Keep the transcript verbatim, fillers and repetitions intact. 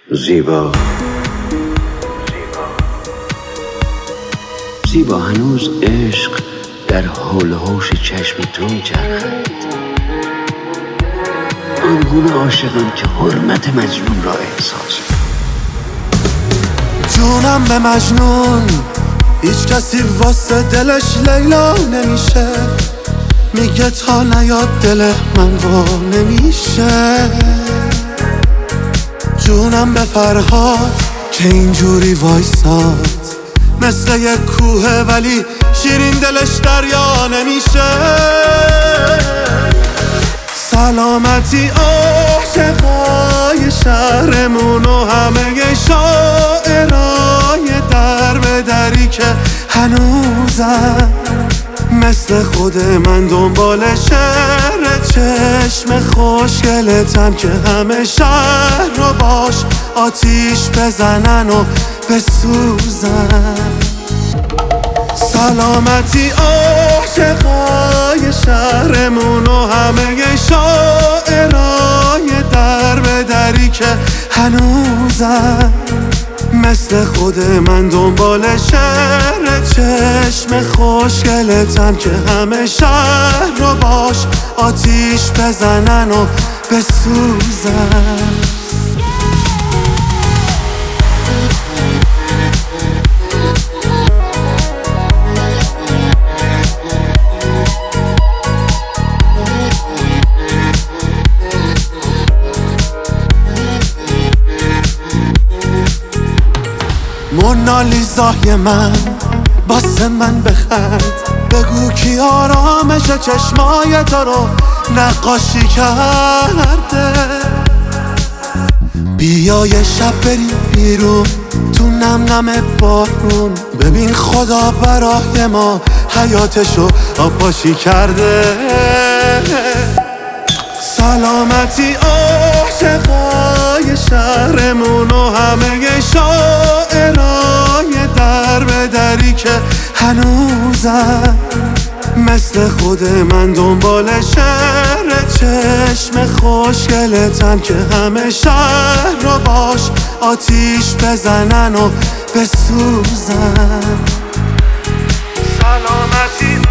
زیبا زیبا هنوز عشق در حول و حوش چشم تو میچرخد. آنگونه عاشقم که حرمت مجنون را احساس جونم به مجنون، هیچ کسی واسه دلش لیلا نمیشه. میگه تا نیاد دل من با نمیشه. جونم به فرهاد که اینجوری وایساد، مثل یک کوه ولی شیرین دلش دریا نمیشه. سلامتی عاشقای شهرمون و همه شاعرای در به دری که هنوزم مثل خود من دنبال شعر چشم خوشگلتن که همه شهر رو باش آتیش بزنن و بسوزن. سلامتی عاشقای شهرمون و همه شاعرای در به دری که هنوزم مثل خود من دنبال شعر چشم خوشگلتن که همه شهر رو باش آتیش بزنن و بسوزن. مونالیزای من باسه من بخند، بگو کی آرامش چشمای تو رو نقاشی کرده. بیا یه شب بریم بیرون تو نم نم بارون، ببین خدا برای ما حیاتشو آبپاشی کرده. سلامتی عاشقای شهرمون و همه شاعرای در به دری که هنوزم مثل خود من دنبال شعر چشم خوشگلتن که همه شهر رو باش آتیش بزنن و بسوزن. سلامتی